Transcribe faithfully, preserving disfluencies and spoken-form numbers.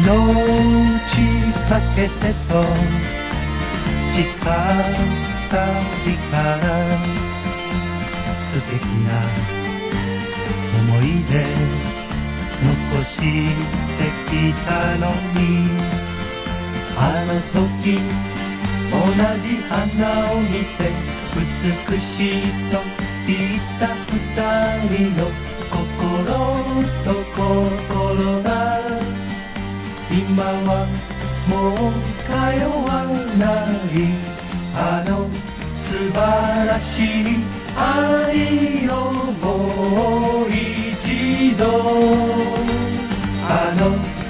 かけてと誓った日から素敵な思い出残してきたのに、あの時同じ花を見て美しいと言った二人の心と心が今はもう通わない。あの素晴らしい愛をもう一度、あの